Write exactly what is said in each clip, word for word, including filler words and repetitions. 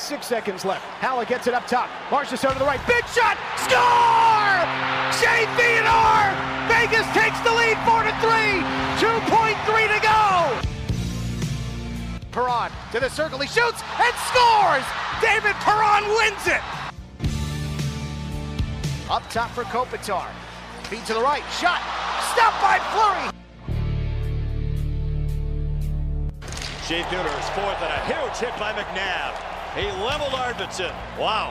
Six seconds left. Haller gets it up top. Marchessault to the right. Big shot. Score! Shea Theodore! Vegas takes the lead four to three. two point three to go. Perron to the circle. He shoots and scores! David Perron wins it! Up top for Kopitar. Feed to the right. Shot. Stopped by Fleury. Shea Theodore is fourth and a huge hit by McNabb. He leveled Arvidsson. Wow.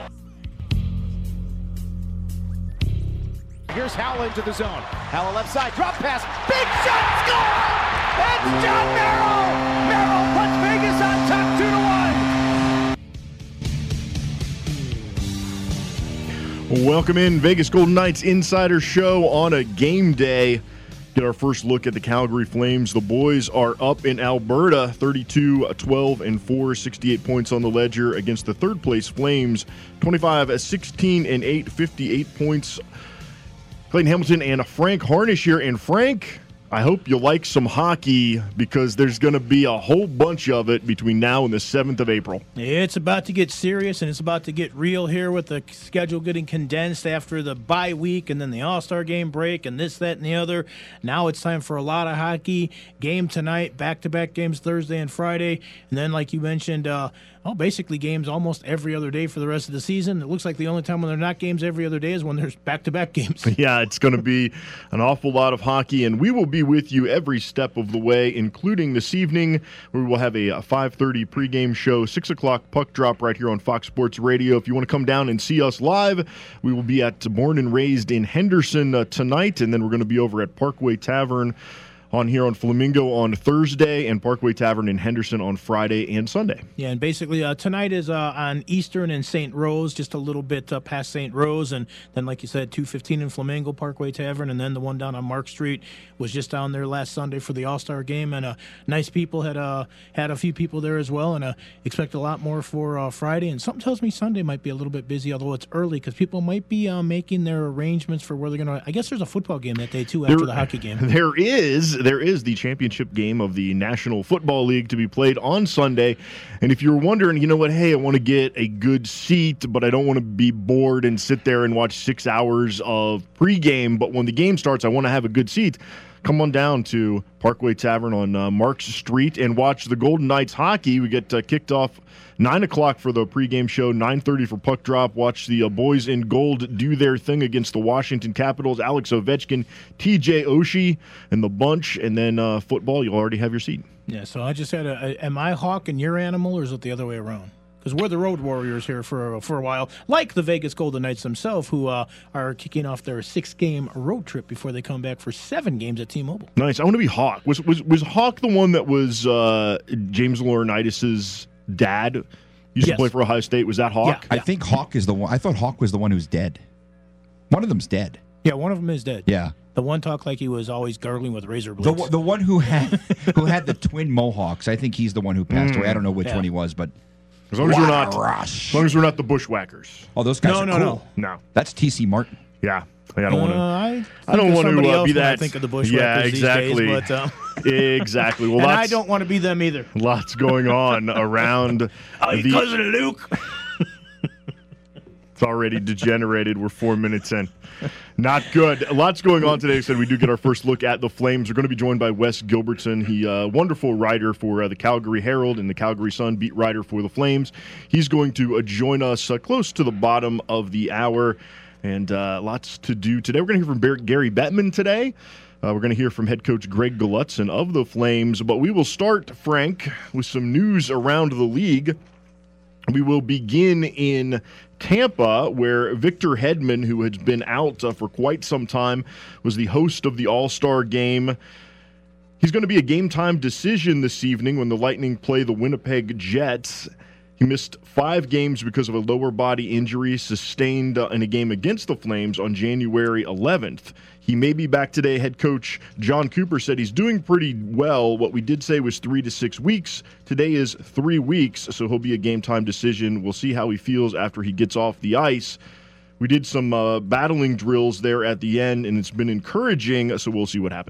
Here's Howell into the zone. Howell left side. Drop pass. Big shot. Score! It's John Merrill! Merrill puts Vegas on top two to one. Welcome in, Vegas Golden Knights Insider Show on a game day. Get our first look at the Calgary Flames. The boys are up in Alberta, thirty-two, twelve, and four, sixty-eight points on the ledger against the third-place Flames, twenty-five, sixteen, and eight, fifty-eight points. Clayton Hamilton and Frank Harnish here. And Frank, I hope you like some hockey because there's going to be a whole bunch of it between now and the seventh of April. It's about to get serious, and it's about to get real here with the schedule getting condensed after the bye week and then the All-Star game break and this, that, and the other. Now it's time for a lot of hockey. Game tonight, back-to-back games Thursday and Friday. And then, like you mentioned, uh, well, basically games almost every other day for the rest of the season. It looks like the only time when they're not games every other day is when there's back-to-back games. Yeah, it's going to be an awful lot of hockey, and we will be with you every step of the way, including this evening, where we will have a five thirty pregame show, six o'clock puck drop right here on Fox Sports Radio. If you want to come down and see us live, we will be at Born and Raised in Henderson uh, tonight, and then we're going to be over at Parkway Tavern on here on Flamingo on Thursday, and Parkway Tavern in Henderson on Friday and Sunday. Yeah, and basically uh, tonight is uh, on Eastern and Saint Rose, just a little bit uh, past Saint Rose, and then, like you said, two fifteen in Flamingo, Parkway Tavern, and then the one down on Mark Street was just down there last Sunday for the All-Star game, and uh, nice people, had uh, had a few people there as well, and uh, expect a lot more for uh, Friday, and something tells me Sunday might be a little bit busy, although it's early, because people might be uh, making their arrangements for where they're going to, I guess there's a football game that day, too, after there, the hockey game. There is. There is the championship game of the National Football League to be played on Sunday. And if you're wondering, you know what, hey, I want to get a good seat, but I don't want to be bored and sit there and watch six hours of pregame. But when the game starts, I want to have a good seat. Come on down to Parkway Tavern on uh, Marks Street and watch the Golden Knights hockey. We get uh, kicked off nine o'clock for the pregame show, nine thirty for puck drop. Watch the uh, boys in gold do their thing against the Washington Capitals. Alex Ovechkin, T J Oshie, and the bunch. And then uh, football, you'll already have your seat. Yeah, so I just had a, a am I hawk and your animal, or is it the other way around? Because we're the Road Warriors here for for a while, like the Vegas Golden Knights themselves, who uh, are kicking off their six-game road trip before they come back for seven games at T-Mobile. Nice. I want to be Hawk. Was was was Hawk the one that was uh, James Laurinaitis' dad? Used Yes. to play for Ohio State. Was that Hawk? Yeah. I think Hawk is the one. I thought Hawk was the one who's dead. One of them's dead. Yeah, one of them is dead. Yeah. The one talked like he was always gargling with razor The, blades. one- the one who had who had the twin mohawks. I think he's the one who passed away. I don't know which Yeah. one he was, but As long as we're What not, a rush. as long as we're not the Bushwhackers. Oh, those guys No, are no, cool. no. No. That's T C Martin. Yeah. I don't want to. Uh, I, I don't want to uh, be I that. think of the Bushwhackers yeah, exactly. these days, but, um, exactly. Well, and lots, I don't want to be them either. lots going on around Oh, the. cousin Luke. It's already degenerated. We're four minutes in. Not good. Lots going on today. So we do get our first look at the Flames. We're going to be joined by Wes Gilbertson. He uh, wonderful writer for uh, the Calgary Herald and the Calgary Sun, beat writer for the Flames. He's going to uh, join us uh, close to the bottom of the hour. And uh, lots to do today. We're going to hear from Bar- Gary Bettman today. Uh, we're going to hear from head coach Greg Gulutzan of the Flames. But we will start, Frank, with some news around the league. We will begin in Tampa, where Victor Hedman, who has been out uh, for quite some time, was the host of the All-Star game. He's going to be a game-time decision this evening when the Lightning play the Winnipeg Jets. He missed five games because of a lower body injury sustained uh, in a game against the Flames on January eleventh. He may be back today. Head coach John Cooper said he's doing pretty well. What we did say was three to six weeks. Today is three weeks, so he'll be a game-time decision. We'll see how he feels after he gets off the ice. We did some uh, battling drills there at the end, and it's been encouraging, so we'll see what happens.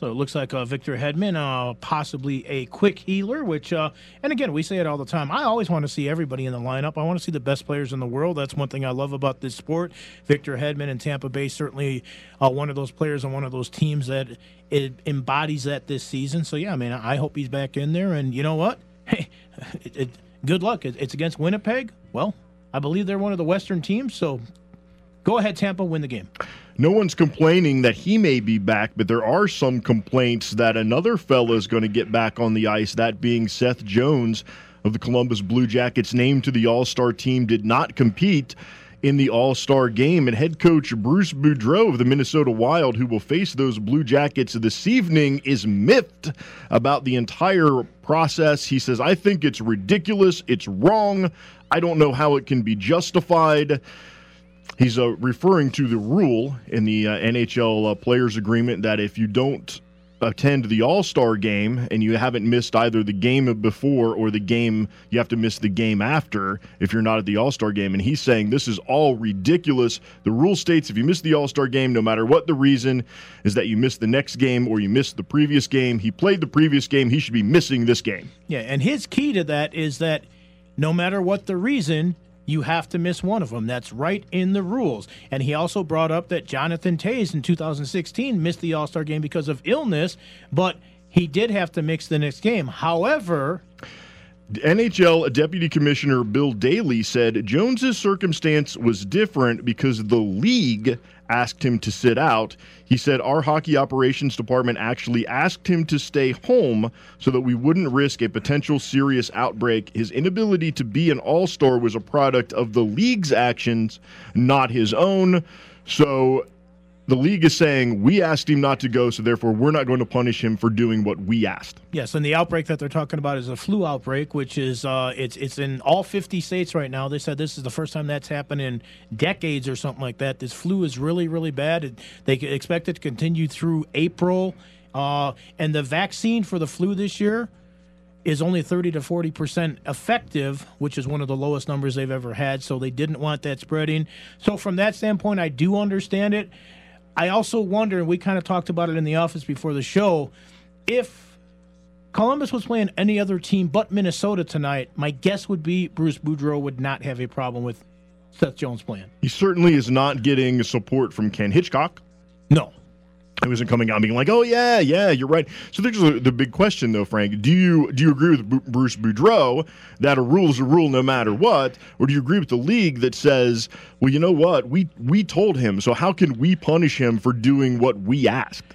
So it looks like uh, Victor Hedman, uh, possibly a quick healer, which, uh, and again, we say it all the time. I always want to see everybody in the lineup. I want to see the best players in the world. That's one thing I love about this sport. Victor Hedman in Tampa Bay, certainly uh, one of those players and one of those teams that it embodies that this season. So, yeah, I mean, I hope he's back in there. And you know what? Hey, it, it, good luck. It, it's against Winnipeg. Well, I believe they're one of the Western teams, so go ahead, Tampa, win the game. No one's complaining that he may be back, but there are some complaints that another fella is going to get back on the ice, that being Seth Jones of the Columbus Blue Jackets, named to the All-Star team, did not compete in the All-Star game. And head coach Bruce Boudreau of the Minnesota Wild, who will face those Blue Jackets this evening, is miffed about the entire process. He says, I think it's ridiculous. It's wrong. I don't know how it can be justified. He's uh, referring to the rule in the uh, N H L uh, Players Agreement that if you don't attend the All-Star game and you haven't missed either the game before or the game, you have to miss the game after if you're not at the All-Star game. And he's saying this is all ridiculous. The rule states if you miss the All-Star game, no matter what the reason, is that you missed the next game or you missed the previous game. He played the previous game. He should be missing this game. Yeah, and his key to that is that no matter what the reason, you have to miss one of them. That's right in the rules. And he also brought up that Jonathan Toews in two thousand sixteen missed the All-Star game because of illness, but he did have to mix the next game. However, N H L Deputy Commissioner Bill Daley said Jones's circumstance was different because the league asked him to sit out. He said our hockey operations department actually asked him to stay home so that we wouldn't risk a potential serious outbreak. His inability to be an all-star was a product of the league's actions, not his own. So the league is saying we asked him not to go, so therefore we're not going to punish him for doing what we asked. Yes, and the outbreak that they're talking about is a flu outbreak, which is uh, it's it's in all fifty states right now. They said this is the first time that's happened in decades or something like that. This flu is really, really bad. It, they expect it to continue through April, uh, and the vaccine for the flu this year is only thirty to forty percent effective, which is one of the lowest numbers they've ever had, so they didn't want that spreading. So from that standpoint, I do understand it. I also wonder, and we kind of talked about it in the office before the show, if Columbus was playing any other team but Minnesota tonight, my guess would be Bruce Boudreau would not have a problem with Seth Jones playing. He certainly is not getting support from Ken Hitchcock. No. He wasn't coming out being like, oh, yeah, yeah, you're right. So there's a, the big question, though, Frank. Do you do you agree with B- Bruce Boudreau that a rule is a rule no matter what? Or do you agree with the league that says, well, you know what? We, we told him, so how can we punish him for doing what we asked?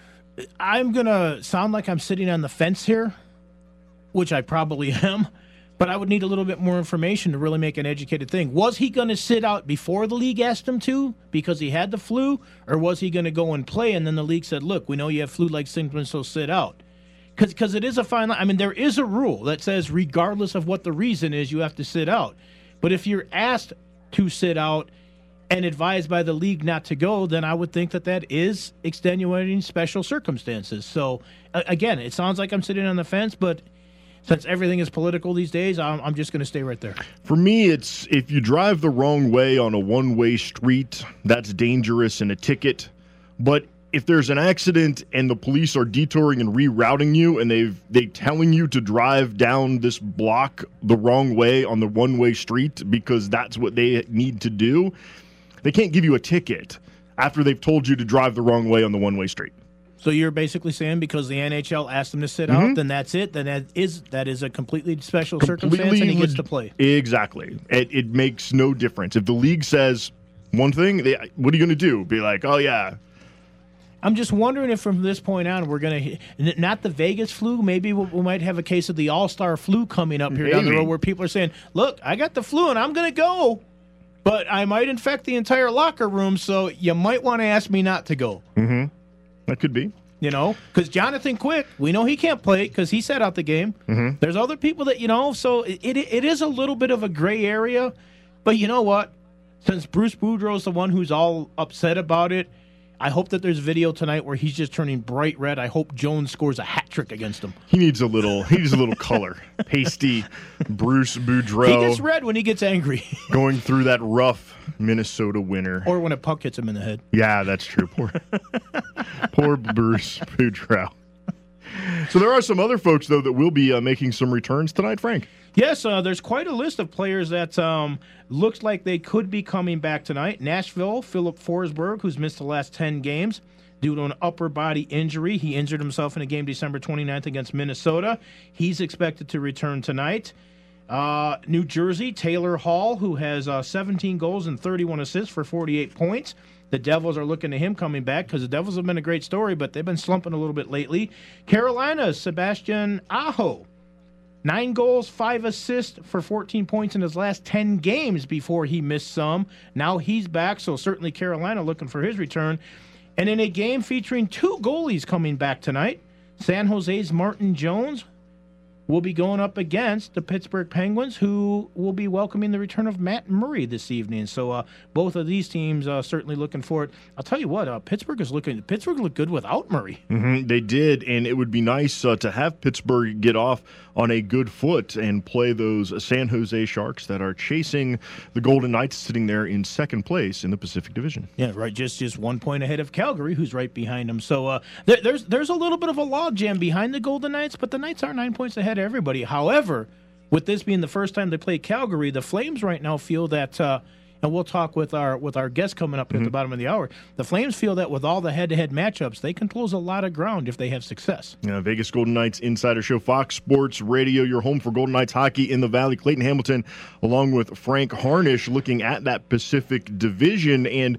I'm going to sound like I'm sitting on the fence here, which I probably am. But I would need a little bit more information to really make an educated thing. Was he going to sit out before the league asked him to because he had the flu? Or was he going to go and play and then the league said, look, we know you have flu-like symptoms, so sit out? Because it is a fine line. I mean, there is a rule that says regardless of what the reason is, you have to sit out. But if you're asked to sit out and advised by the league not to go, then I would think that that is extenuating special circumstances. So, again, it sounds like I'm sitting on the fence, but since everything is political these days, I'm, I'm just going to stay right there. For me, it's if you drive the wrong way on a one-way street, that's dangerous and a ticket. But if there's an accident and the police are detouring and rerouting you and they've they telling you to drive down this block the wrong way on the one-way street because that's what they need to do, they can't give you a ticket after they've told you to drive the wrong way on the one-way street. So you're basically saying because the N H L asked him to sit mm-hmm. out, then that's it? Then that is that is a completely special completely circumstance and he gets leg- to play? Exactly. It, it makes no difference. If the league says one thing, they, what are you going to do? Be like, oh, yeah. I'm just wondering if from this point on we're going to – not the Vegas flu. Maybe we, we might have a case of the All-Star flu coming up here Maybe. down the road where people are saying, look, I got the flu and I'm going to go, but I might infect the entire locker room, so you might want to ask me not to go. Mm-hmm. That could be. You know, because Jonathan Quick, we know he can't play because he sat out the game. Mm-hmm. There's other people that, you know, so it, it it is a little bit of a gray area. But you know what? Since Bruce Boudreau's the one who's all upset about it, I hope that there's video tonight where he's just turning bright red. I hope Jones scores a hat trick against him. He needs a little. He needs a little color. Pasty Bruce Boudreau. He gets red when he gets angry, going through that rough Minnesota winter, or when a puck hits him in the head. Yeah, that's true. Poor. Poor Bruce Boudreau. So there are some other folks, though, that will be uh, making some returns tonight, Frank. Yes, uh, there's quite a list of players that um, looks like they could be coming back tonight. Nashville, Philip Forsberg, who's missed the last ten games due to an upper body injury. He injured himself in a game December twenty-ninth against Minnesota. He's expected to return tonight. Uh, New Jersey, Taylor Hall, who has uh, seventeen goals and thirty-one assists for forty-eight points. The Devils are looking to him coming back because the Devils have been a great story, but they've been slumping a little bit lately. Carolina, Sebastian Aho. Nine goals, five assists for fourteen points in his last ten games before he missed some. Now he's back, so certainly Carolina looking for his return. And in a game featuring two goalies coming back tonight, San Jose's Martin Jones will be going up against the Pittsburgh Penguins, who will be welcoming the return of Matt Murray this evening. So uh, both of these teams uh, certainly looking forward. I'll tell you what, uh, Pittsburgh is looking. Pittsburgh looked good without Murray. Mm-hmm, they did, and it would be nice uh, to have Pittsburgh get off on a good foot and play those San Jose Sharks that are chasing the Golden Knights, sitting there in second place in the Pacific Division. Yeah, right. Just just one point ahead of Calgary, who's right behind them. So uh, there, there's there's a little bit of a logjam behind the Golden Knights, but the Knights are nine points ahead of everybody. However, with this being the first time they play Calgary, the Flames right now feel that. Uh, And we'll talk with our with our guest coming up mm-hmm. at the bottom of the hour. The Flames feel that with all the head-to-head matchups, they can close a lot of ground if they have success. Yeah, Vegas Golden Knights Insider Show, Fox Sports Radio, your home for Golden Knights hockey in the Valley. Clayton Hamilton, along with Frank Harnish, looking at that Pacific Division. And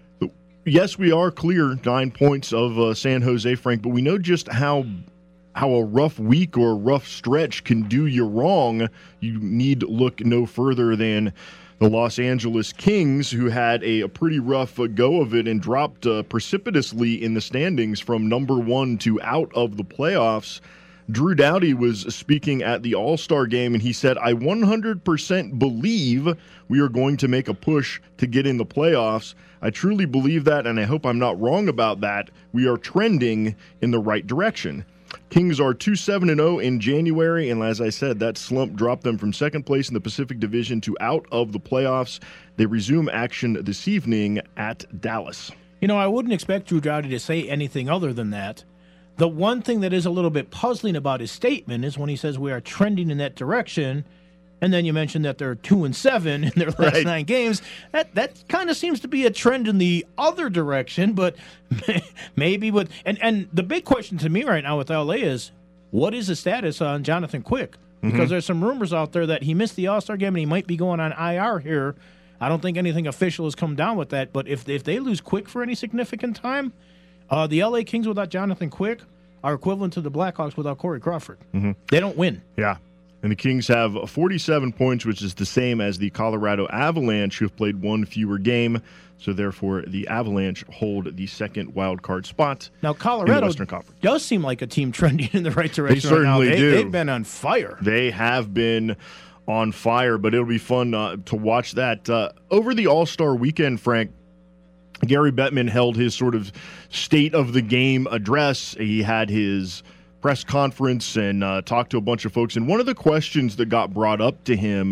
yes, we are clear nine points of uh, San Jose, Frank, but we know just how how a rough week or a rough stretch can do you wrong. You need look no further than the Los Angeles Kings, who had a, a pretty rough uh, go of it and dropped uh, precipitously in the standings from number one to out of the playoffs. Drew Doughty was speaking at the All-Star game, and he said, I one hundred percent believe we are going to make a push to get in the playoffs. I truly believe that, and I hope I'm not wrong about that. We are trending in the right direction. Kings are two seven and oh in January, and as I said, that slump dropped them from second place in the Pacific Division to out of the playoffs. They resume action this evening at Dallas. You know, I wouldn't expect Drew Doughty to say anything other than that. The one thing that is a little bit puzzling about his statement is when he says we are trending in that direction, and then you mentioned that they're two and seven in their last right. nine games. That that kind of seems to be a trend in the other direction, but maybe with and and the big question to me right now with L A is what is the status on Jonathan Quick? Because mm-hmm. there's some rumors out there that he missed the All-Star game and he might be going on I R here. I don't think anything official has come down with that, but if if they lose Quick for any significant time, uh, the L A Kings without Jonathan Quick are equivalent to the Blackhawks without Corey Crawford. Mm-hmm. They don't win. Yeah. And the Kings have forty-seven points, which is the same as the Colorado Avalanche, who have played one fewer game. So, therefore, the Avalanche hold the second wild card spot now, Colorado in the Western Conference. Does seem like a team trending in the right direction. They certainly right now. They, do. They've been on fire. They have been on fire, but it'll be fun uh, to watch that. Uh, over the All-Star weekend, Frank, Gary Bettman held his sort of state of the game address. He had his press conference and uh, talked to a bunch of folks. And one of the questions that got brought up to him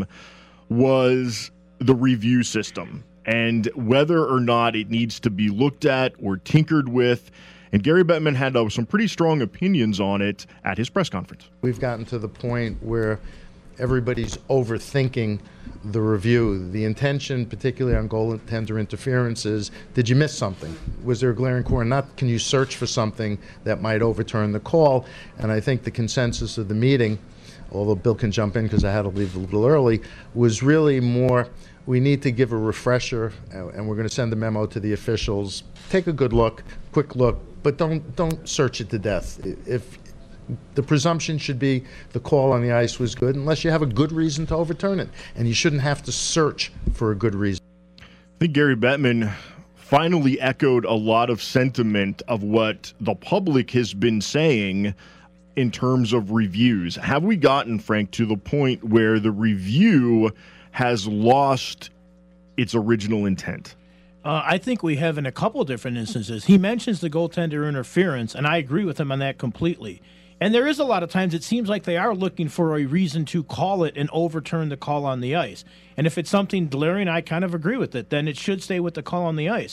was the review system and whether or not it needs to be looked at or tinkered with. And Gary Bettman had uh, some pretty strong opinions on it at his press conference. We've gotten to the point where everybody's overthinking the review. The intention, particularly on goaltender interference, is did you miss something? Was there a glaring corner? Not can you search for something that might overturn the call? And I think the consensus of the meeting, although Bill can jump in because I had to leave a little early, was really more we need to give a refresher, and we're going to send a memo to the officials. Take a good look, quick look, but don't don't search it to death. If the presumption should be the call on the ice was good unless you have a good reason to overturn it, and you shouldn't have to search for a good reason. I think Gary Bettman finally echoed a lot of sentiment of what the public has been saying in terms of reviews. Have we gotten, Frank, to the point where the review has lost its original intent? Uh, I think we have in a couple of different instances. He mentions the goaltender interference, and I agree with him on that completely. And there is a lot of times it seems like they are looking for a reason to call it and overturn the call on the ice. And if it's something glaring, I kind of agree with it. Then it should stay with the call on the ice.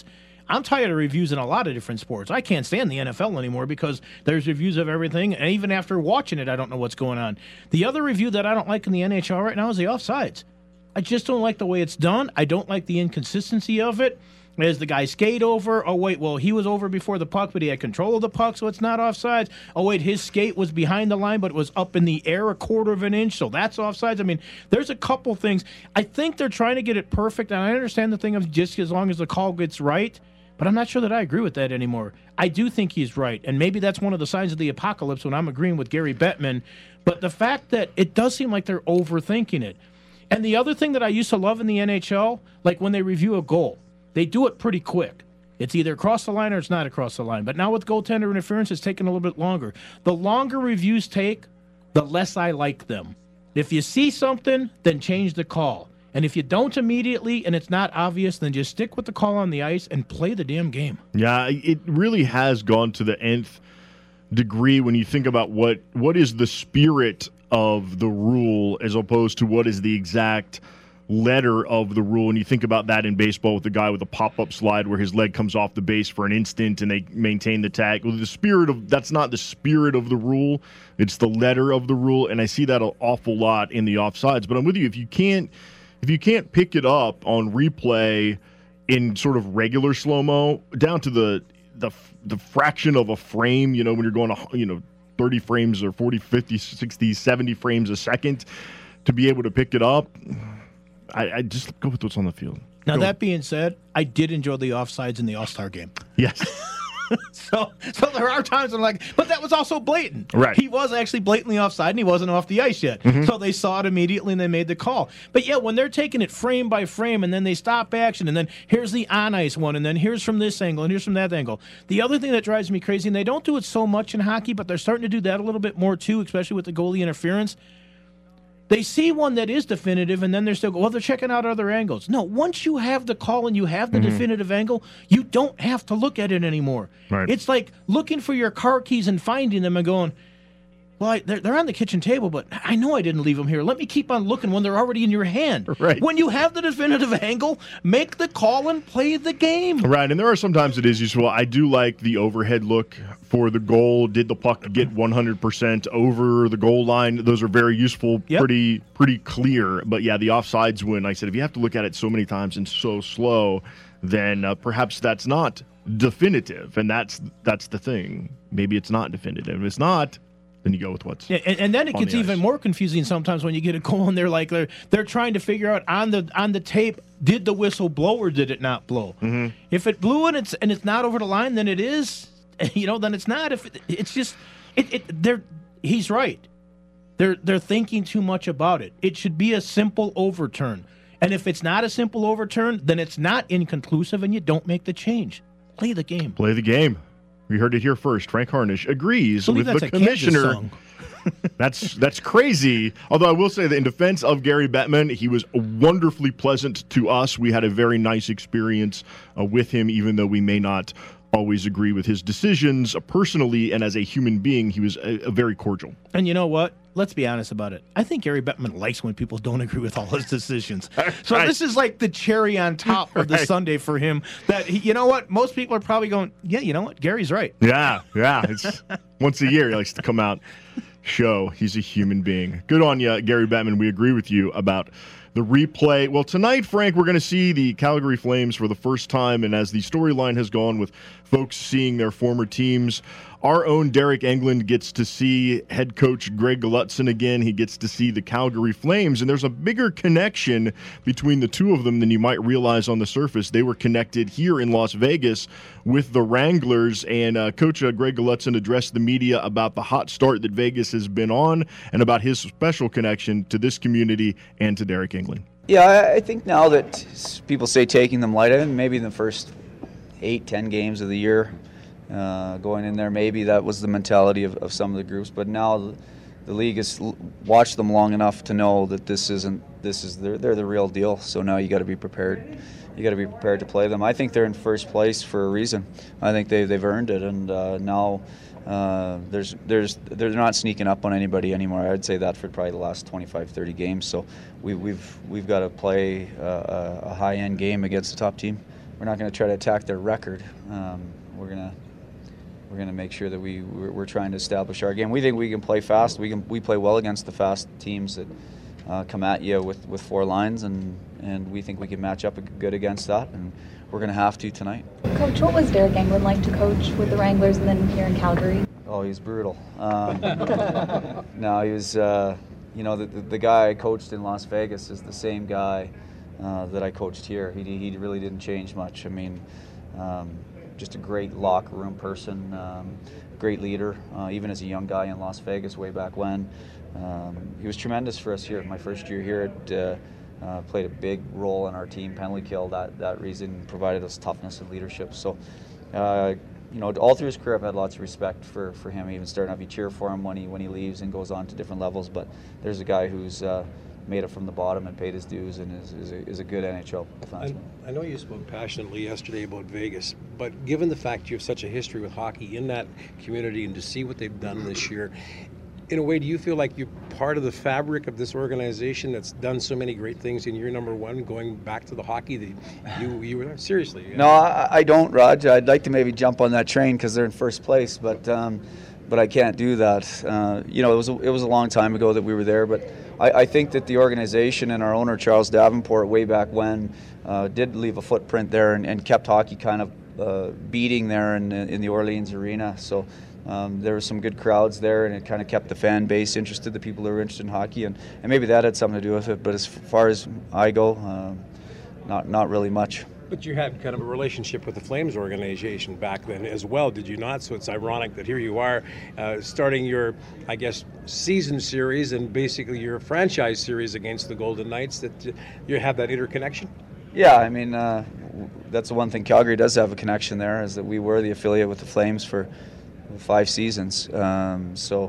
I'm tired of reviews in a lot of different sports. I can't stand the N F L anymore because there's reviews of everything, and even after watching it, I don't know what's going on. The other review that I don't like in the N H L right now is the offsides. I just don't like the way it's done. I don't like the inconsistency of it. As the guy skate over, oh, wait, well, he was over before the puck, but he had control of the puck, so it's not offsides. Oh, wait, his skate was behind the line, but it was up in the air a quarter of an inch, so that's offsides. I mean, there's a couple things. I think they're trying to get it perfect, and I understand the thing of just as long as the call gets right, but I'm not sure that I agree with that anymore. I do think he's right, and maybe that's one of the signs of the apocalypse when I'm agreeing with Gary Bettman, but the fact that it does seem like they're overthinking it. And the other thing that I used to love in the N H L, like when they review a goal, they do it pretty quick. It's either across the line or it's not across the line. But now with goaltender interference, it's taking a little bit longer. The longer reviews take, the less I like them. If you see something, then change the call. And if you don't immediately and it's not obvious, then just stick with the call on the ice and play the damn game. Yeah, it really has gone to the nth degree when you think about what what is the spirit of the rule as opposed to what is the exact letter of the rule. And you think about that in baseball with the guy with a pop-up slide where his leg comes off the base for an instant and they maintain the tag. Well, the spirit of that's not the spirit of the rule. It's the letter of the rule. And I see that an awful lot in the offsides. But I'm with you. If you can't if you can't pick it up on replay in sort of regular slow-mo down to the the the fraction of a frame, you know, when you're going to, you know, thirty frames or forty, fifty, sixty, seventy frames a second to be able to pick it up, I, I just go with what's on the field. Now, go. that being said, I did enjoy the offsides in the All-Star game. Yes. so so there are times when I'm like, but that was also blatant. Right. He was actually blatantly offside, and he wasn't off the ice yet. Mm-hmm. So they saw it immediately, and they made the call. But, yeah, when they're taking it frame by frame, and then they stop action, and then here's the on-ice one, and then here's from this angle, and here's from that angle. The other thing that drives me crazy, and they don't do it so much in hockey, but they're starting to do that a little bit more, too, especially with the goalie interference. They see one that is definitive, and then they're still, well, they're checking out other angles. No, once you have the call and you have the mm-hmm. definitive angle, you don't have to look at it anymore. Right. It's like looking for your car keys and finding them and going, well, I, they're, they're on the kitchen table, but I know I didn't leave them here. Let me keep on looking when they're already in your hand. Right. When you have the definitive angle, make the call and play the game. Right, and there are sometimes it is useful. I do like the overhead look for the goal. Did the puck get one hundred percent over the goal line? Those are very useful, yep. pretty pretty clear. But, yeah, the offsides when I said if you have to look at it so many times and so slow, then uh, perhaps that's not definitive, and that's that's the thing. Maybe it's not definitive. If it's not, then you go with what's yeah, and, and then it gets the even ice. more confusing sometimes when you get a goal and they're like they're they're trying to figure out on the on the tape, did the whistle blow or did it not blow? Mm-hmm. If it blew and it's and it's not over the line, then it is. You know, then it's not. If it, it's just it, it they're he's right. They're they're thinking too much about it. It should be a simple overturn. And if it's not a simple overturn, then it's not inconclusive and you don't make the change. Play the game. Play the game. We heard it here first. Frank Harnish agrees with that's the a Kansas commissioner. Song. that's that's crazy. Although I will say that in defense of Gary Bettman, he was wonderfully pleasant to us. We had a very nice experience uh, with him, even though we may not always agree with his decisions uh, personally, and as a human being, he was a, a very cordial. And you know what? Let's be honest about it. I think Gary Bettman likes when people don't agree with all his decisions. So right. this is like the cherry on top of the right. sundae for him. That he, you know what? Most people are probably going, yeah, you know what? Gary's right. Yeah, yeah. It's once a year he likes to come out, show he's a human being. Good on you, Gary Bettman. We agree with you about the replay. Well, tonight, Frank, we're going to see the Calgary Flames for the first time, and as the storyline has gone with folks seeing their former teams, our own Derek England gets to see head coach Greg Gulutzan again. He gets to see the Calgary Flames, and there's a bigger connection between the two of them than you might realize on the surface. They were connected here in Las Vegas with the Wranglers, and uh, Coach uh, Greg Gulutzan addressed the media about the hot start that Vegas has been on and about his special connection to this community and to Derek England. Yeah, I think now that people say taking them light, I think maybe in the first eight, ten games of the year, Uh, going in there, maybe that was the mentality of, of some of the groups, but now the league has watched them long enough to know that this isn't this is they're, they're the real deal. So now you got to be prepared. You got to be prepared to play them. I think they're in first place for a reason. I think they they've earned it, and uh, now uh, there's there's they're not sneaking up on anybody anymore. I'd say that for probably the last twenty-five, thirty games. So we, we've we've got to play uh, a high end game against the top team. We're we're not going to try to attack their record. Um, we're going to we're going to make sure that we we're, we're trying to establish our game. We think we can play fast. We can we play well against the fast teams that uh, come at you with, with four lines, and and we think we can match up good against that, and we're going to have to tonight. Coach, what was Derek Englund like to coach with the Wranglers and then here in Calgary? Oh, he was brutal. Um, no, he was. Uh, you know, the, the the guy I coached in Las Vegas is the same guy uh, that I coached here. He he really didn't change much. I mean, um, just a great locker room person, um, great leader. Uh, even as a young guy in Las Vegas way back when, um, he was tremendous for us here. My first year here, it uh, uh, played a big role in our team penalty kill. That that reason provided us toughness and leadership. So. Uh, You know, all through his career, I've had lots of respect for, for him. Even starting off, you cheer for him when he when he leaves and goes on to different levels. But there's a guy who's uh, made it from the bottom and paid his dues, and is, is, a, is a good N H L defenseman. I, I know you spoke passionately yesterday about Vegas, but given the fact you have such a history with hockey in that community and to see what they've done this year, in a way, do you feel like you're part of the fabric of this organization that's done so many great things in year number one, going back to the hockey that you you were there? Seriously? Yeah. No, I, I don't, Raj. I'd like to maybe jump on that train because they're in first place, but um, but I can't do that. Uh, you know, it was a, it was a long time ago that we were there, but I, I think that the organization and our owner Charles Davenport, way back when, uh, did leave a footprint there and, and kept hockey kind of uh, beating there in in the Orleans arena. So. Um, there were some good crowds there, and it kind of kept the fan base interested, the people who were interested in hockey, and, and maybe that had something to do with it. But as far as I go, um, not not really much. But you had kind of a relationship with the Flames organization back then as well, did you not? So it's ironic that here you are uh, starting your, I guess, season series and basically your franchise series against the Golden Knights, that you have that interconnection? Yeah, I mean, uh, that's the one thing Calgary does have a connection there, is that we were the affiliate with the Flames for five seasons, um, so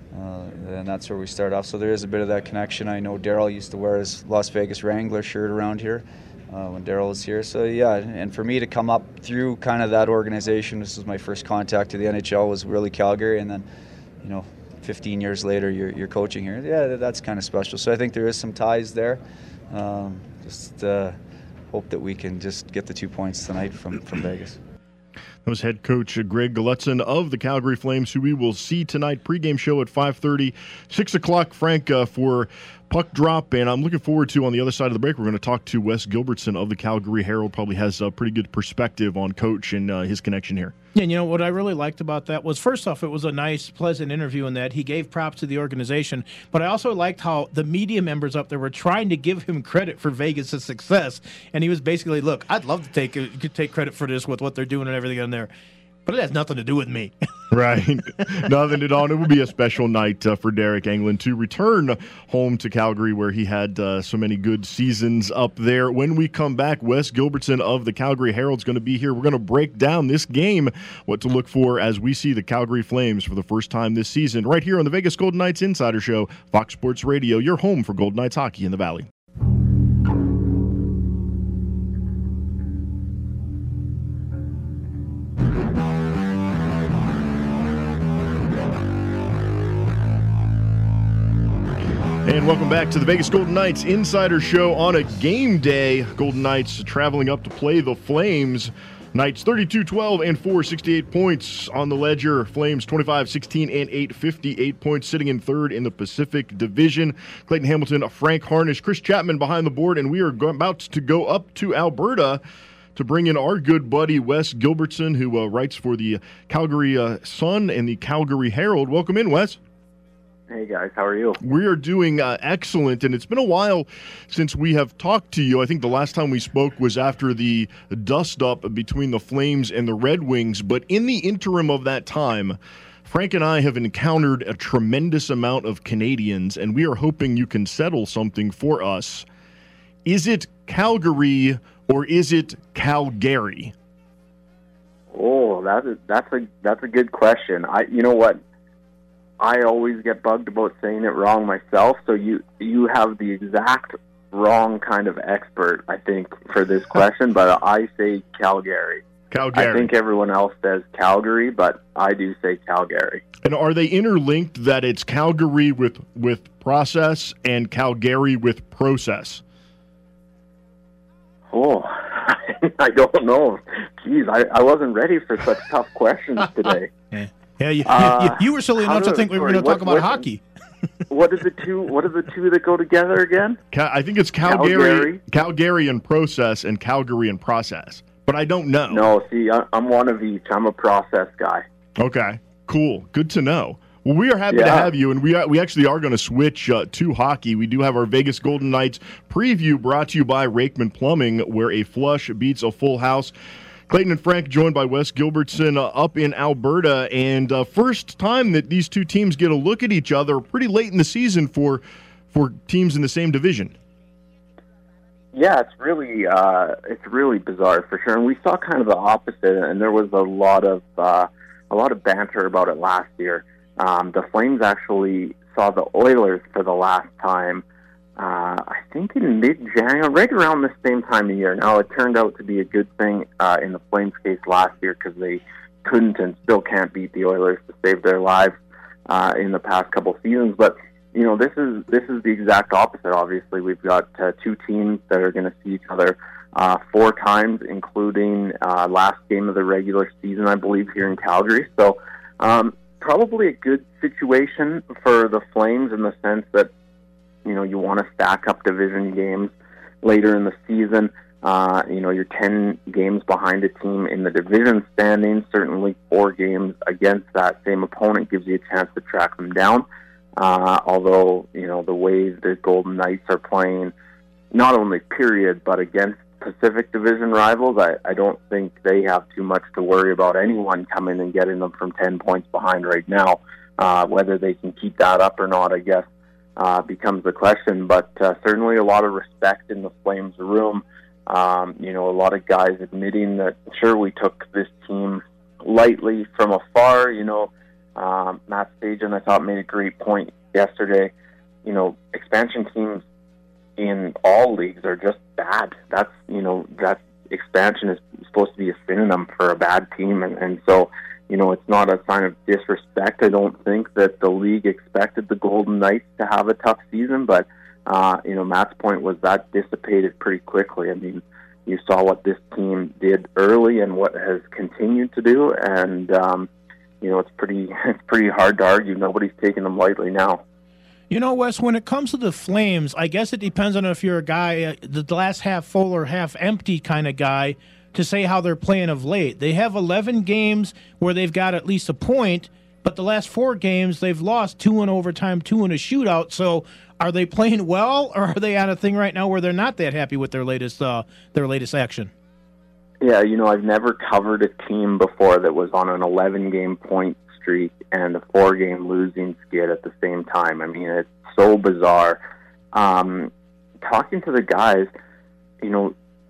uh, and that's where we start off. So there is a bit of that connection. I know Darryl used to wear his Las Vegas Wrangler shirt around here uh, when Darryl was here. So yeah, and for me to come up through kind of that organization, this was my first contact to the N H L, was really Calgary, and then you know, fifteen years later, you're, you're coaching here. Yeah, that's kind of special. So I think there is some ties there. Um, just uh, hope that we can just get the two points tonight from from Vegas. That was head coach Greg Gulutzan of the Calgary Flames, who we will see tonight. Pregame show at five thirty, six o'clock, Frank, uh, for Puck Drop. And I'm looking forward to, on the other side of the break, we're going to talk to Wes Gilbertson of the Calgary Herald. Probably has a pretty good perspective on coach and uh, his connection here. Yeah, and you know what I really liked about that was, first off, it was a nice, pleasant interview in that he gave props to the organization, but I also liked how the media members up there were trying to give him credit for Vegas' success, and he was basically, look, I'd love to take take credit for this with what they're doing and everything in there, but it has nothing to do with me. Right. Nothing at all. And it will be a special night uh, for Derek Englund to return home to Calgary, where he had uh, so many good seasons up there. When we come back, Wes Gilbertson of the Calgary Herald is going to be here. We're going to break down this game, what to look for as we see the Calgary Flames for the first time this season, right here on the Vegas Golden Knights Insider Show, Fox Sports Radio, your home for Golden Knights hockey in the Valley. And welcome back to the Vegas Golden Knights Insider Show on a game day. Golden Knights traveling up to play the Flames. Knights thirty-two twelve and four, sixty-eight points on the ledger. Flames twenty-five sixteen and eight, fifty-eight points, sitting in third in the Pacific Division. Clayton Hamilton, Frank Harnish, Chris Chapman behind the board, and we are go- about to go up to Alberta to bring in our good buddy Wes Gilbertson, who uh, writes for the Calgary uh, Sun and the Calgary Herald. Welcome in, Wes. Hey, guys. How are you? We are doing uh, excellent, and it's been a while since we have talked to you. I think the last time we spoke was after the dust-up between the Flames and the Red Wings, but in the interim of that time, Frank and I have encountered a tremendous amount of Canadians, and we are hoping you can settle something for us. Is it Calgary or is it Calgary? Oh, that's a, that's a that's a good question. I you know what? I always get bugged about saying it wrong myself, so you you have the exact wrong kind of expert, I think, for this question, but I say Calgary. Calgary. I think everyone else says Calgary, but I do say Calgary. And are they interlinked, that it's Calgary with, with process and Calgary with process? Oh, I don't know. Jeez, I, I wasn't ready for such tough questions today. Yeah, yeah you, Uh, you, you were silly how enough to do- think we were sorry, going to talk what- about what- hockey. What are the two? What are the two that go together again? Ca- I think it's Calgary, Calgary? Calgary and process, and Calgary and process. But I don't know. No, see, I, I'm one of each. I'm a process guy. Okay, cool. Good to know. Well, we are happy to Yeah. have you, and we are, we actually are going to switch uh, to hockey. We do have our Vegas Golden Knights preview brought to you by Rakeman Plumbing, where a flush beats a full house. Clayton and Frank joined by Wes Gilbertson uh, up in Alberta, and uh, first time that these two teams get a look at each other pretty late in the season for for teams in the same division. Yeah, it's really uh, it's really bizarre for sure. And we saw kind of the opposite, and there was a lot of uh, a lot of banter about it last year. Um, the Flames actually saw the Oilers for the last time. Uh, I think in mid-January, right around the same time of year. Now, it turned out to be a good thing uh, in the Flames' case last year because they couldn't and still can't beat the Oilers to save their lives uh, in the past couple seasons. But you know, this is this is the exact opposite. Obviously, we've got uh, two teams that are going to see each other uh, four times, including uh, last game of the regular season, I believe, here in Calgary. So, um, probably a good situation for the Flames in the sense that, you know, you want to stack up division games later in the season. Uh, you know, you're ten games behind a team in the division standings. Certainly four games against that same opponent gives you a chance to track them down. Uh, although, you know, the way the Golden Knights are playing, not only period, but against Pacific Division rivals, I, I don't think they have too much to worry about anyone coming and getting them from ten points behind right now. Uh, whether they can keep that up or not, I guess, Uh, becomes the question, but uh, certainly a lot of respect in the Flames room. Um, you know, a lot of guys admitting that, sure, we took this team lightly from afar. You know, um, Matt Stajan, I thought, made a great point yesterday. You know, expansion teams in all leagues are just bad. That's, you know, that expansion is supposed to be a synonym for a bad team, and, and so, you know, it's not a sign of disrespect. I don't think that the league expected the Golden Knights to have a tough season, but, uh, you know, Matt's point was that dissipated pretty quickly. I mean, you saw what this team did early and what has continued to do, and, um, you know, it's pretty it's pretty hard to argue. Nobody's taking them lightly now. You know, Wes, when it comes to the Flames, I guess it depends on if you're a guy, uh, the glass half full or half empty kind of guy, to say how they're playing of late. They have eleven games where they've got at least a point, but the last four games they've lost, two in overtime, two in a shootout. So are they playing well, or are they at a thing right now where they're not that happy with their latest uh, their latest action? Yeah, you know, I've never covered a team before that was on an eleven-game point streak and a four-game losing skid at the same time. I mean, it's so bizarre. Um, talking to the guys, you know,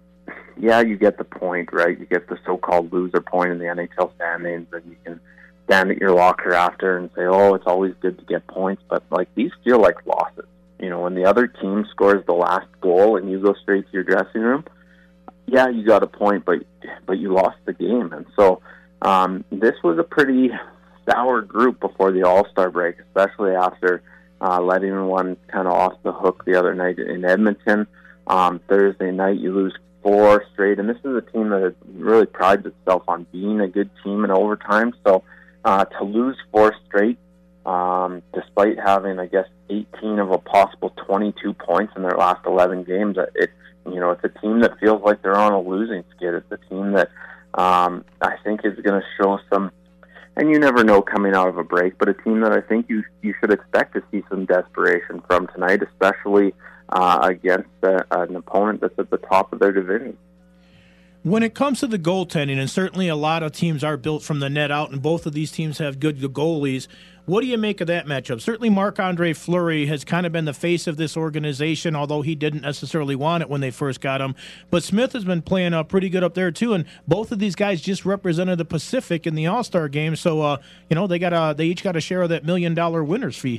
yeah, you get the point, right? You get the so-called loser point in the N H L standings, and you can stand at your locker after and say, oh, it's always good to get points. But, like, these feel like losses. You know, when the other team scores the last goal and you go straight to your dressing room, yeah, you got a point, but but you lost the game. And so um, this was a pretty sour group before the All-Star break, especially after uh, letting one kind of off the hook the other night in Edmonton. Um, Thursday night, you lose four straight, and this is a team that really prides itself on being a good team in overtime. So uh, to lose four straight, um, despite having, I guess, eighteen of a possible twenty-two points in their last eleven games, it you know it's a team that feels like they're on a losing skid. It's a team that um, I think is going to show some, and you never know coming out of a break, but a team that I think you you should expect to see some desperation from tonight, especially Uh, against uh, an opponent that's at the top of their division. When it comes to the goaltending, and certainly a lot of teams are built from the net out, and both of these teams have good goalies, what do you make of that matchup? Certainly Marc-Andre Fleury has kind of been the face of this organization, although he didn't necessarily want it when they first got him. But Smith has been playing uh, pretty good up there, too, and both of these guys just represented the Pacific in the All-Star game, so uh, you know they got a, they each got a share of that million-dollar winner's fee.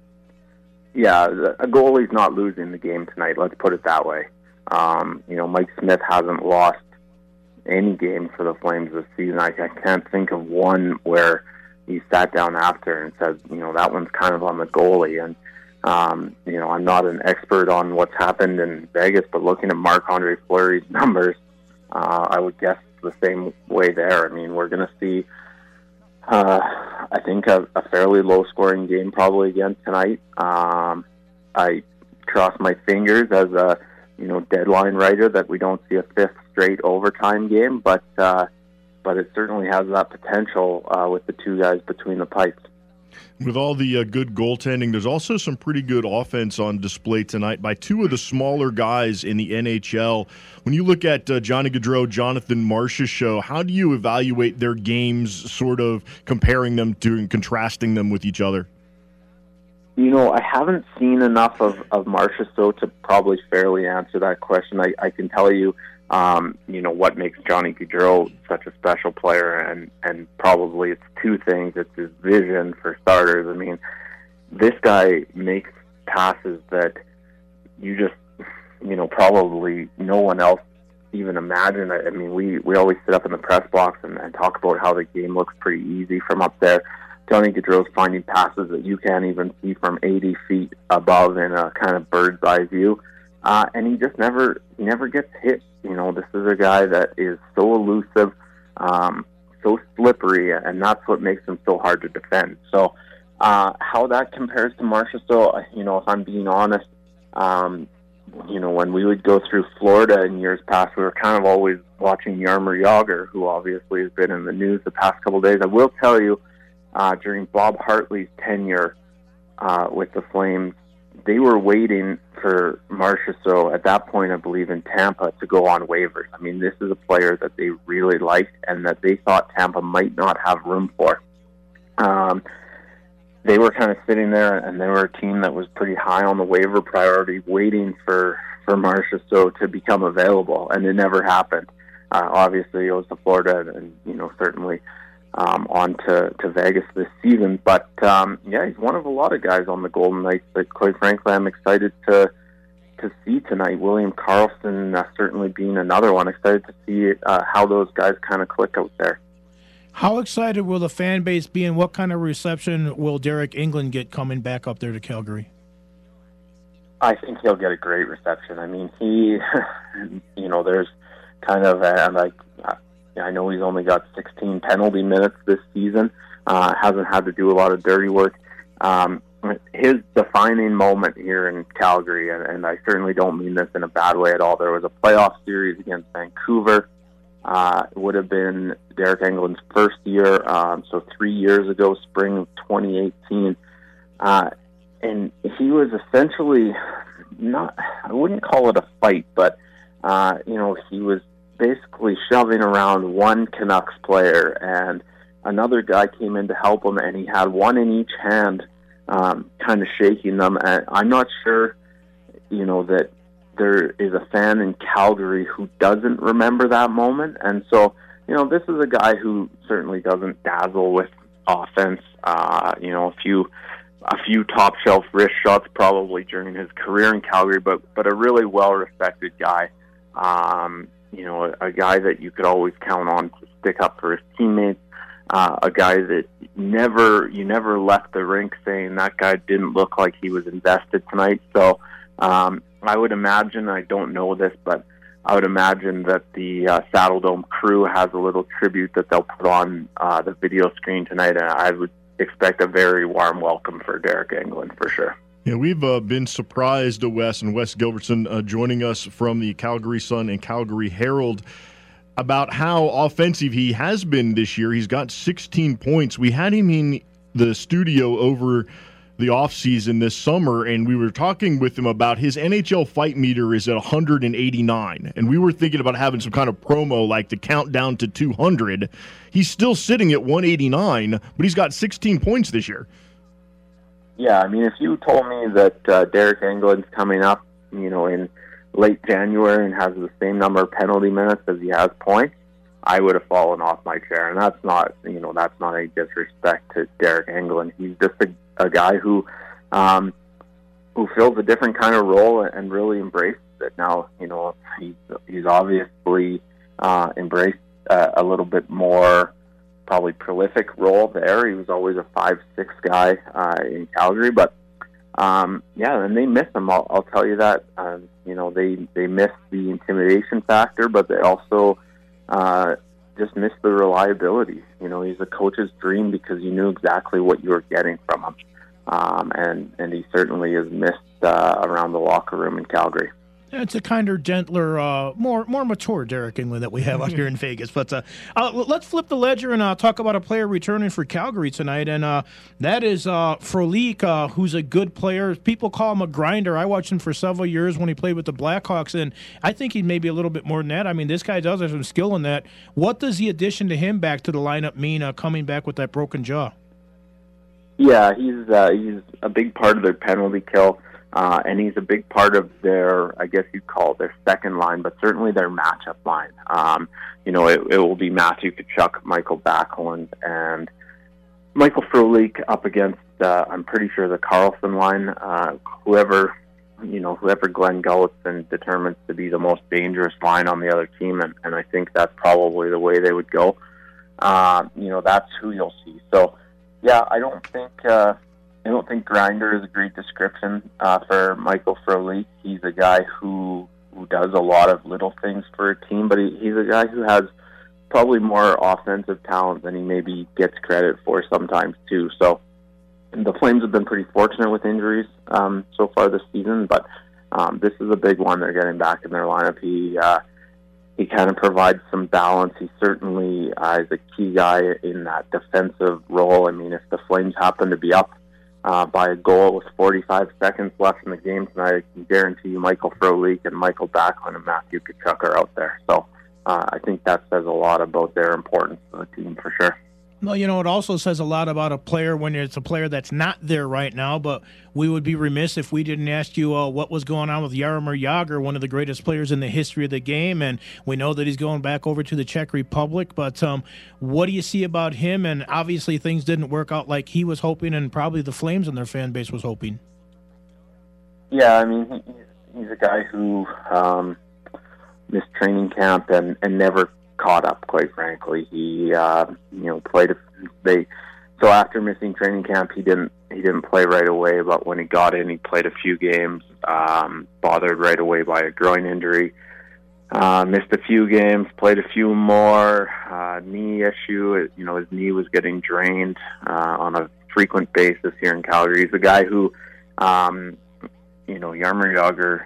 Yeah, a goalie's not losing the game tonight, let's put it that way. Um, you know, Mike Smith hasn't lost any game for the Flames this season. I, I can't think of one where he sat down after and said, you know, that one's kind of on the goalie. And, um, you know, I'm not an expert on what's happened in Vegas, but looking at Marc-Andre Fleury's numbers, uh, I would guess the same way there. I mean, we're going to see, uh, I think, a, a fairly low-scoring game probably again tonight. Um, I cross my fingers as a you know deadline writer that we don't see a fifth straight overtime game, but uh, but it certainly has that potential uh, with the two guys between the pipes. With all the uh, good goaltending, there's also some pretty good offense on display tonight by two of the smaller guys in the N H L. When you look at uh, Johnny Gaudreau, Jonathan Marchessault, how do you evaluate their games, sort of comparing them to and contrasting them with each other? You know, I haven't seen enough of, of Marchessault to probably fairly answer that question. I, I can tell you, um, you know, what makes Johnny Gaudreau such a special player, and, and probably it's two things. It's his vision, for starters. I mean, this guy makes passes that you just, you know, probably no one else even imagined. I mean, we, we always sit up in the press box and, and talk about how the game looks pretty easy from up there. Johnny Gaudreau's finding passes that you can't even see from eighty feet above in a kind of bird's eye view. Uh, and he just never he never gets hit. You know, this is a guy that is so elusive, um, so slippery, and that's what makes him so hard to defend. So uh, how that compares to Marchessault, you know, if I'm being honest, um, you know, when we would go through Florida in years past, we were kind of always watching Jaromir Jagr, who obviously has been in the news the past couple of days. I will tell you, Uh, during Bob Hartley's tenure uh, with the Flames, they were waiting for Marchessault at that point, I believe, in Tampa to go on waivers. I mean, this is a player that they really liked and that they thought Tampa might not have room for. Um, they were kind of sitting there, and they were a team that was pretty high on the waiver priority, waiting for, for Marchessault to become available, and it never happened. Uh, obviously, he goes to Florida, and, you know, certainly Um, on to, to Vegas this season. But, um, yeah, he's one of a lot of guys on the Golden Knights that, quite frankly, I'm excited to to see tonight. William Karlsson uh, certainly being another one. Excited to see uh, how those guys kind of click out there. How excited will the fan base be, and what kind of reception will Derek England get coming back up there to Calgary? I think he'll get a great reception. I mean, he, you know, there's kind of, uh, like, uh, I know he's only got sixteen penalty minutes this season, uh, hasn't had to do a lot of dirty work. Um, his defining moment here in Calgary, and, and I certainly don't mean this in a bad way at all, there was a playoff series against Vancouver. Uh, it would have been Derek England's first year, um, so three years ago, spring of twenty eighteen. Uh, and he was essentially not, I wouldn't call it a fight, but, uh, you know, he was basically shoving around one Canucks player, and another guy came in to help him, and he had one in each hand, um, kind of shaking them. And I'm not sure, you know, that there is a fan in Calgary who doesn't remember that moment. And so, you know, this is a guy who certainly doesn't dazzle with offense. Uh, you know, a few a few top shelf wrist shots probably during his career in Calgary, but but a really well respected guy. Um, You know, a, a guy that you could always count on to stick up for his teammates, uh, a guy that never you never left the rink saying that guy didn't look like he was invested tonight. So um, I would imagine, I don't know this, but I would imagine that the uh, Saddle Dome crew has a little tribute that they'll put on uh, the video screen tonight, and I would expect a very warm welcome for Derek England for sure. Yeah, we've uh, been surprised, Wes, and Wes Gilbertson uh, joining us from the Calgary Sun and Calgary Herald about how offensive he has been this year. He's got sixteen points. We had him in the studio over the offseason this summer, and we were talking with him about his N H L fight meter is at one hundred eighty-nine, and we were thinking about having some kind of promo like to count down to two hundred. He's still sitting at one eighty-nine, but he's got sixteen points this year. Yeah, I mean, if you told me that uh, Derek England's coming up, you know, in late January and has the same number of penalty minutes as he has points, I would have fallen off my chair. And that's not, you know, that's not a disrespect to Derek England. He's just a, a guy who, um, who fills a different kind of role and really embraces it. Now, you know, he's he's obviously uh, embraced uh, a little bit more, probably prolific role there. He was always a five six guy uh, in Calgary, but um, yeah, and they miss him. I'll, I'll tell you that. Um, you know, they they miss the intimidation factor, but they also uh, just miss the reliability. You know, he's a coach's dream because you knew exactly what you were getting from him, um, and and he certainly is missed uh, around the locker room in Calgary. It's a kinder, gentler, uh, more more mature Derek England that we have out here in Vegas. But uh, uh, let's flip the ledger and uh, talk about a player returning for Calgary tonight, and uh, that is uh, Frolik, uh, who's a good player. People call him a grinder. I watched him for several years when he played with the Blackhawks, and I think he may be a little bit more than that. I mean, this guy does have some skill in that. What does the addition to him back to the lineup mean, uh, coming back with that broken jaw? Yeah, he's uh, he's a big part of their penalty kill. Uh, and he's a big part of their, I guess you'd call it their second line, but certainly their matchup line. Um, you know, it, it will be Matthew Tkachuk, Michael Backlund, and Michael Frolik up against, uh, I'm pretty sure, the Carlson line. Uh, whoever, you know, whoever Glenn Gulutzan determines to be the most dangerous line on the other team, and, and I think that's probably the way they would go. Uh, you know, that's who you'll see. So, yeah, I don't think... Uh, I don't think grinder is a great description uh, for Michael Frolik. He's a guy who who does a lot of little things for a team, but he, he's a guy who has probably more offensive talent than he maybe gets credit for sometimes too. So the Flames have been pretty fortunate with injuries um, so far this season, but um, this is a big one they're getting back in their lineup. He uh, he kind of provides some balance. He certainly uh, is a key guy in that defensive role. I mean, if the Flames happen to be up Uh, by a goal with forty-five seconds left in the game tonight, I can guarantee you Michael Frolik and Michael Backlund and Matthew Tkachuk are out there. So uh, I think that says a lot about their importance to the team for sure. Well, you know, it also says a lot about a player when it's a player that's not there right now, but we would be remiss if we didn't ask you uh, what was going on with Jaromir Jagr, one of the greatest players in the history of the game, and we know that he's going back over to the Czech Republic, but um, what do you see about him? And obviously things didn't work out like he was hoping and probably the Flames and their fan base was hoping. Yeah, I mean, he, he's a guy who um, missed training camp and, and never caught up, quite frankly. He uh, you know played a, they so after missing training camp he didn't he didn't play right away, but when he got in he played a few games, um, bothered right away by a groin injury, uh, missed a few games, played a few more, uh, knee issue, you know his knee was getting drained uh, on a frequent basis here in Calgary. He's a guy who um, you know Jaromir Jagr,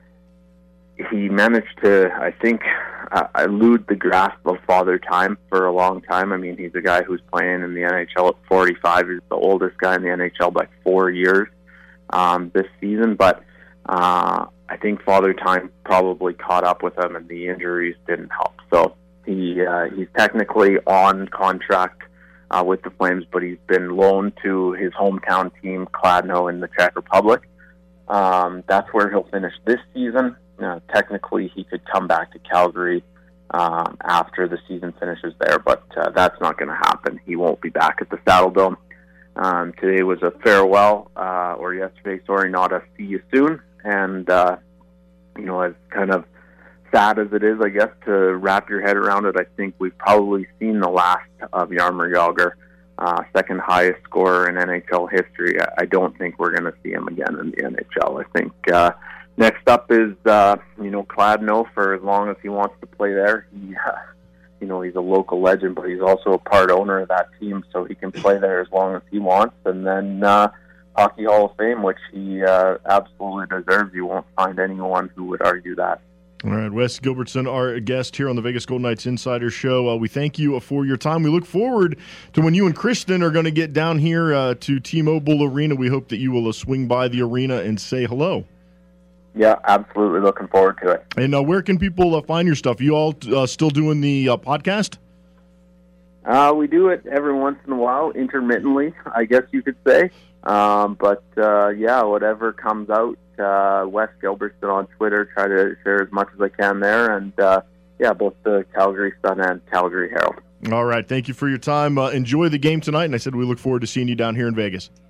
he managed to, I think, uh, elude the grasp of Father Time for a long time. I mean, he's a guy who's playing in the N H L at forty-five. He's the oldest guy in the N H L by four years um, this season. But uh, I think Father Time probably caught up with him, and the injuries didn't help. So he uh, he's technically on contract uh, with the Flames, but he's been loaned to his hometown team, Kladno, in the Czech Republic. Um, that's where he'll finish this season. Uh, technically, he could come back to Calgary um, after the season finishes there, but uh, that's not going to happen. He won't be back at the Saddle Dome. Um, today was a farewell, uh, or yesterday, sorry, not a see you soon. And, uh, you know, as kind of sad as it is, I guess, to wrap your head around it, I think we've probably seen the last of Jaromir Jagr, uh, second highest scorer in N H L history. I, I don't think we're going to see him again in the N H L. I think uh, next up is, uh, you know, Kladno for as long as he wants to play there. He, uh, you know, he's a local legend, but he's also a part owner of that team, so he can play there as long as he wants. And then uh, Hockey Hall of Fame, which he uh, absolutely deserves. You won't find anyone who would argue that. All right, Wes Gilbertson, our guest here on the Vegas Golden Knights Insider Show. Uh, we thank you for your time. We look forward to when you and Kristen are going to get down here uh, to T-Mobile Arena. We hope that you will uh, swing by the arena and say hello. Yeah, absolutely. Looking forward to it. And uh, where can people uh, find your stuff? You all uh, still doing the uh, podcast? Uh, we do it every once in a while, intermittently, I guess you could say. Um, but, uh, yeah, whatever comes out, uh, Wes Gilbertson on Twitter, try to share as much as I can there. And, uh, yeah, both the Calgary Sun and Calgary Herald. All right. Thank you for your time. Uh, enjoy the game tonight. And I said we look forward to seeing you down here in Vegas.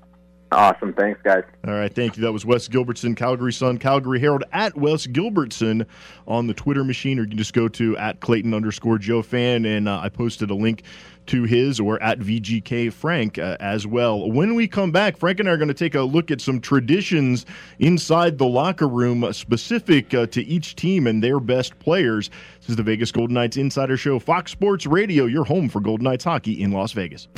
Awesome. Thanks, guys. All right, thank you. That was Wes Gilbertson, Calgary Sun, Calgary Herald, at Wes Gilbertson on the Twitter machine, or you can just go to at Clayton underscore Joe Fan, and uh, I posted a link to his, or at V G K Frank uh, as well. When we come back, Frank and I are going to take a look at some traditions inside the locker room specific uh, to each team and their best players. This is the Vegas Golden Knights Insider Show, Fox Sports Radio, your home for Golden Knights hockey in Las Vegas.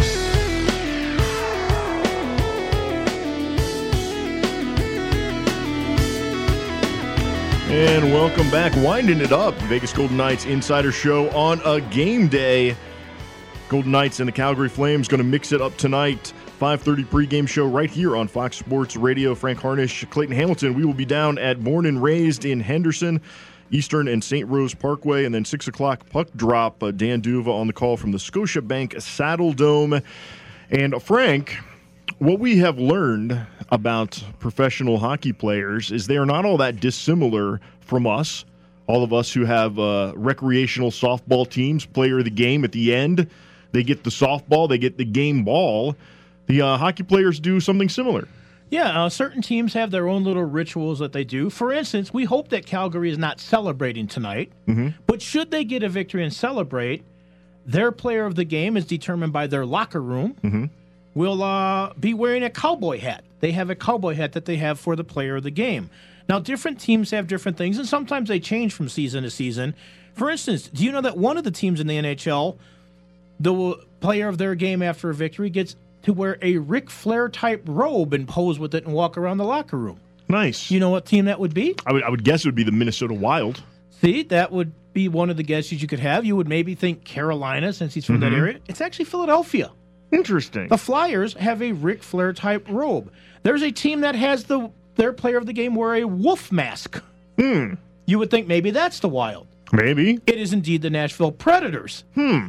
And welcome back. Winding it up, Vegas Golden Knights Insider Show on a game day. Golden Knights and the Calgary Flames going to mix it up tonight. five thirty pregame show right here on Fox Sports Radio. Frank Harnish, Clayton Hamilton. We will be down at Born and Raised in Henderson, Eastern and Saint Rose Parkway. And then six o'clock puck drop. Uh, Dan Duva on the call from the Scotiabank Saddle Dome. And uh, Frank, what we have learned about professional hockey players is they are not all that dissimilar from us. All of us who have uh, recreational softball teams, player of the game at the end. They get the softball, they get the game ball. The uh, hockey players do something similar. Yeah, uh, certain teams have their own little rituals that they do. For instance, we hope that Calgary is not celebrating tonight. Mm-hmm. But should they get a victory and celebrate, their player of the game is determined by their locker room. Mm-hmm. Will uh, be wearing a cowboy hat. They have a cowboy hat that they have for the player of the game. Now, different teams have different things, and sometimes they change from season to season. For instance, do you know that one of the teams in the N H L, the player of their game after a victory gets to wear a Ric Flair-type robe and pose with it and walk around the locker room? Nice. You know what team that would be? I would, I would guess it would be the Minnesota Wild. See, that would be one of the guesses you could have. You would maybe think Carolina, since he's from Mm-hmm. that area. It's actually Philadelphia. Interesting. The Flyers have a Ric Flair-type robe. There's a team that has the their player of the game wear a wolf mask. Hmm. You would think maybe that's the Wild. Maybe. It is indeed the Nashville Predators. Hmm.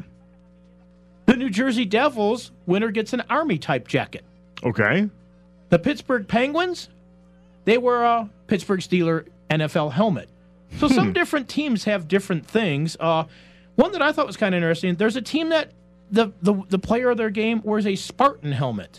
The New Jersey Devils, winner gets an Army-type jacket. Okay. The Pittsburgh Penguins, they wear a Pittsburgh Steelers N F L helmet. So some Hmm. different teams have different things. Uh, one that I thought was kind of interesting, there's a team that the, the, the player of their game wears a Spartan helmet.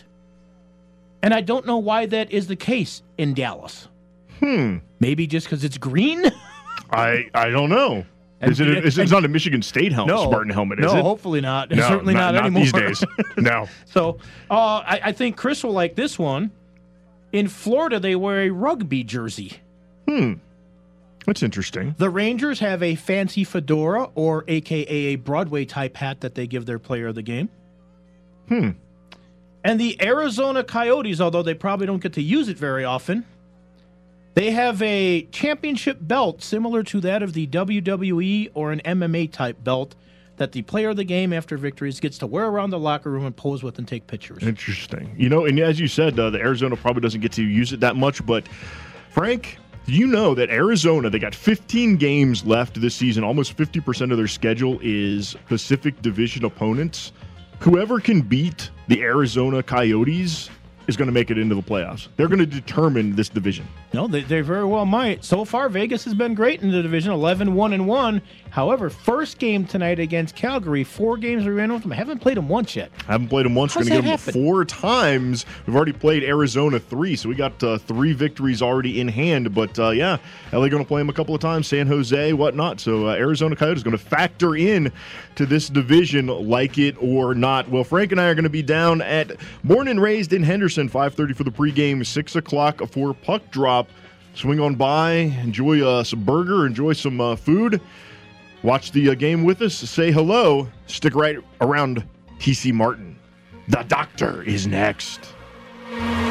And I don't know why that is the case in Dallas. Hmm. Maybe just because it's green? I I don't know. Is it? A, is it it's not a Michigan State helmet? No. Spartan helmet? Is no, it? hopefully not. No, Certainly not, not, anymore. these days. No. So uh, I, I think Chris will like this one. In Florida, they wear a rugby jersey. Hmm. That's interesting. The Rangers have a fancy fedora, or A K A a Broadway-type hat that they give their player of the game. Hmm. And the Arizona Coyotes, although they probably don't get to use it very often, they have a championship belt similar to that of the W W E or an M M A-type belt that the player of the game after victories gets to wear around the locker room and pose with and take pictures. Interesting. You know, and as you said, uh, the Arizona probably doesn't get to use it that much, but Frank, you know that Arizona, they got fifteen games left this season. Almost fifty percent of their schedule is Pacific Division opponents. Whoever can beat the Arizona Coyotes is going to make it into the playoffs. They're going to determine this division. No, they, they very well might. So far, Vegas has been great in the division, eleven one and one. However, first game tonight against Calgary, four games we ran with them. I haven't played them once yet. I haven't played them once. How's We're going to that give them happen? four times. We've already played Arizona three, so we got uh, three victories already in hand. But, uh, yeah, L A going to play them a couple of times, San Jose, whatnot. So uh, Arizona Coyotes going to factor in to this division like it or not. Well, Frank and I are going to be down at Born and Raised in Henderson, five thirty for the pregame, six o'clock for puck drop. Swing on by, enjoy uh, some burger, enjoy some uh, food. Watch the uh, game with us. Say hello. Stick right around T C Martin. The doctor is next.